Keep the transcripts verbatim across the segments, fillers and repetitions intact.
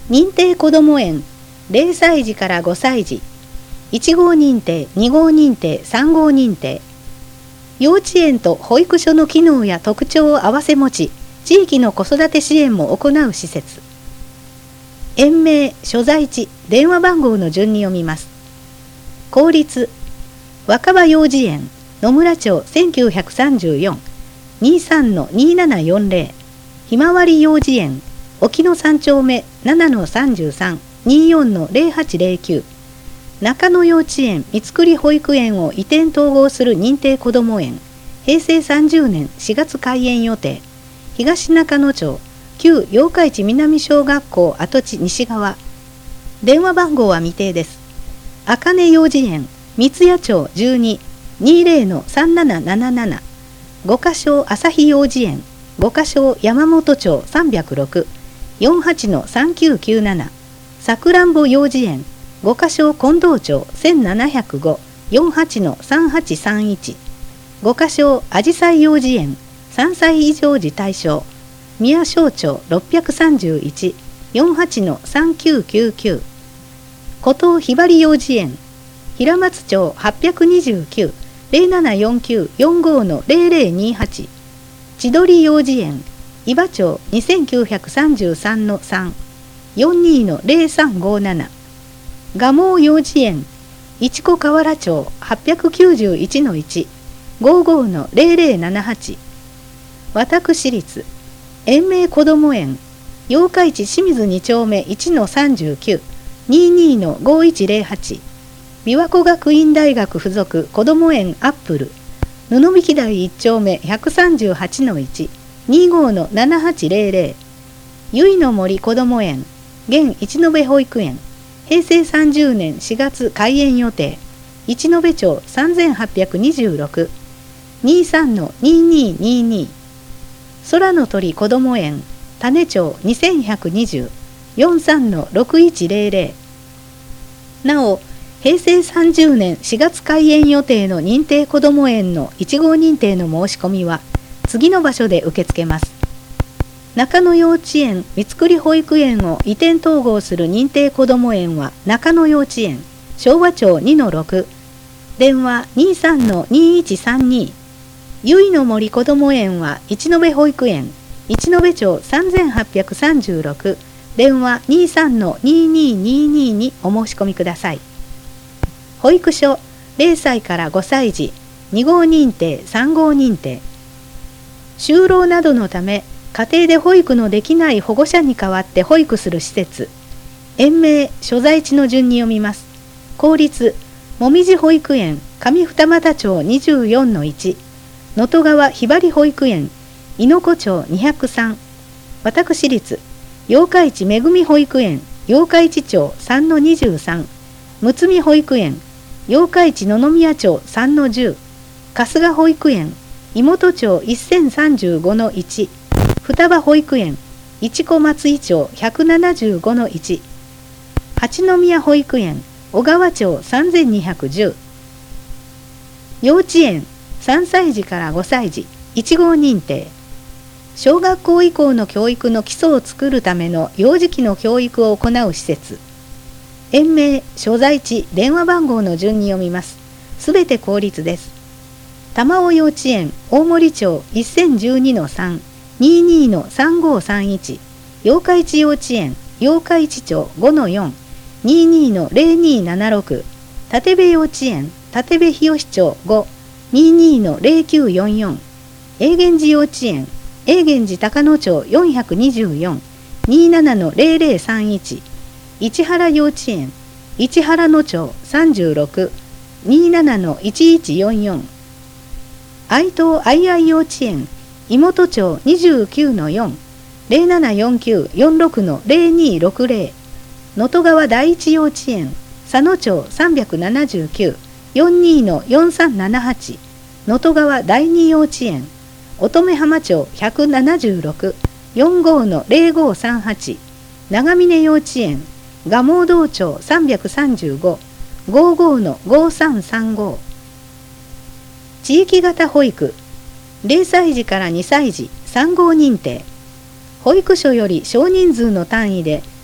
認定こども園ゼロさいじからごさいじ、いちごう認定、にごう認定、さんごう認定。幼稚園と保育所の機能や特徴を併せ持ち、地域の子育て支援も行う施設。園名、所在地、電話番号の順に読みます。公立若葉幼児園、野村町せんきゅうひゃくさんじゅうよん、にじゅうさんのにーななよんぜろ。ひまわり幼稚園、沖野さん丁目ななのさんじゅうさん、にじゅうよんのぜろはちぜろきゅう。中野幼稚園三つくり保育園を移転統合する認定こども園、へいせいさんじゅうねんしがつ開園予定。東中野町旧八日市南小学校跡地西側。電話番号は未定です。茜幼稚園三谷町じゅうに、にじゅうのさんなななななな。五箇所朝日幼稚園五箇所山本町さんびゃくろく、よんはちのさんきゅうきゅうなな。さくらんぼ幼稚園五箇所近藤町せんななひゃくご、よんはちのさんはちさんいち。五箇所あじさい幼稚園さんさい以上児対象宮小町ろっぴゃくさんじゅういち、よんはちのさんきゅうきゅうきゅう。古東ひばり幼稚園平松町はっぴゃくにじゅうきゅう、ぜろななよんきゅうよんごのぜろぜろにはち。千鳥幼稚園伊庭町にせんきゅうひゃくさんじゅうさんのさん、よんにのぜろさんごなな。蒲生幼稚園市子河原町はっぴゃくきゅうじゅういちのいち、ごじゅうのぜろぜろななはち。私立園名こども園八日市清水に丁目いちのさんじゅうきゅう、にじゅうにのごいちぜろはち。琵琶湖学院大学附属こども園アップル布引台いち丁目ひゃくさんじゅうはちのいち、にじゅうごのななはちぜろぜろ。ゆいの森こども園現一延保育園へいせいさんじゅうねんしがつ開園予定。一延町さんぜんはっぴゃくにじゅうろく、にじゅうさんのにじゅうににじゅうに。空の鳥こども園種町にせんひゃくにじゅう、よんじゅうさんのろくいちぜろぜろ。なおへいせいさんじゅうねんしがつ開園予定の認定こども園のいちごう認定の申し込みは次の場所で受け付けます。中野幼稚園三つくり保育園を移転統合する認定こども園は中野幼稚園昭和町にのろく、電話にじゅうさんのにいちさんに。ゆいの森こども園は一延保育園一延町さんぜんはっぴゃくさんじゅうろく、電話にじゅうさんのにににににお申し込みください。保育所ぜろさいからごさいじ、にごう認定、さんごう認定。就労などのため家庭で保育のできない保護者に代わって保育する施設。園名、所在地の順に読みます。公立もみじ保育園上二俣町にじゅうよんのいち、能登川ひばり保育園猪子町にひゃくさん。私立八日市めぐみ保育園八日市町さんのにじゅうさん、むつみ保育園八日市野々宮町さんのじゅう、春日保育園妹町せんさんじゅうごのいち、双葉保育園市子松井町ひゃくななじゅうごのいち、八宮保育園小川町さんぜんにひゃくじゅう。幼稚園さんさいじからごさいじいちごう認定。小学校以降の教育の基礎を作るための幼児期の教育を行う施設。園名、所在地、電話番号の順に読みます。すべて公立です。玉尾幼稚園大森町せんじゅうにのさん、にじゅうにのさんごさんいち。八日市幼稚園八日市町ごのよん、にじゅうにのぜろにななろく。立部幼稚園立部日吉町ご、にじゅうにのぜろきゅうよんよん。永源寺幼稚園永源寺高野町よんひゃくにじゅうよん、にじゅうななのぜろぜろさんいち。市原幼稚園市原野町さんじゅうろく、にじゅうななのいちいちよんよん。愛東愛愛幼稚園妹町にじゅうきゅうのよん、ぜろななよんきゅうよんろくのぜろにろくぜろ。能登川第一幼稚園佐野町さんびゃくななじゅうきゅう、よんじゅうにのよんさんななはち。能登川第二幼稚園乙女浜町ひゃくななじゅうろく、よんじゅうごのぜろごさんはち。長峰幼稚園蒲生道町さんびゃくさんじゅうご、ごじゅうごのごさんさんご。地域型保育ぜろさいじからにさいじさんごう認定。保育所より少人数の単位で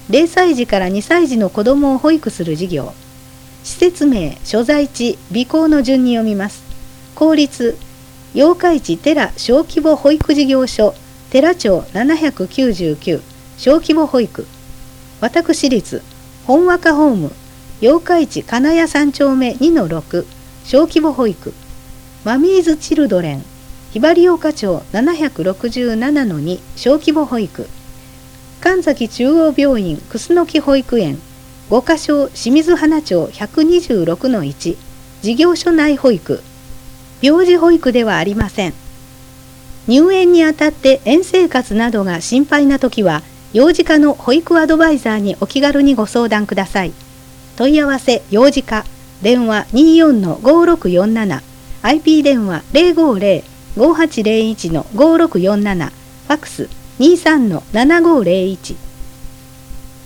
ゼロさい児からにさい児の子どもを保育する事業。施設名、所在地、備考の順に読みます。公立、八日市寺小規模保育事業所、寺町ななひゃくきゅうじゅうきゅう、小規模保育。私立、本和歌ホーム、八日市金谷三丁目にのろく、小規模保育。マミーズチルドレン、ひばり岡町ななひゃくろくじゅうななのに、小規模保育。神崎中央病院楠木保育園、五箇所清水花町ひゃくにじゅうろくのいち、事業所内保育。病児保育ではありません。入園にあたって園生活などが心配なときは、幼児科の保育アドバイザーにお気軽にご相談ください。問い合わせ幼児科、電話 にじゅうよんのごろくよんなな、アイピー 電話 ゼロごゼロ ごはちゼロいちのごろくよんなな、ファックスにじゅうさんのななごゼロいち。